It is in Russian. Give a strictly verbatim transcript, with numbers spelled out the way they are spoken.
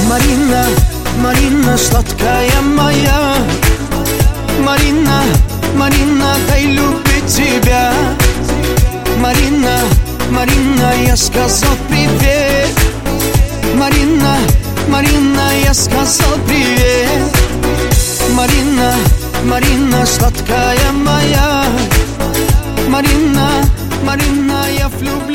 Марина, Марина, сладкая моя. Марина, Марина, дай любить тебя. Марина, Марина, я сказал привет. Марина, Марина, я сказал привет. Марина, Марина, сладкая моя. Марина, Марина, я влюблен.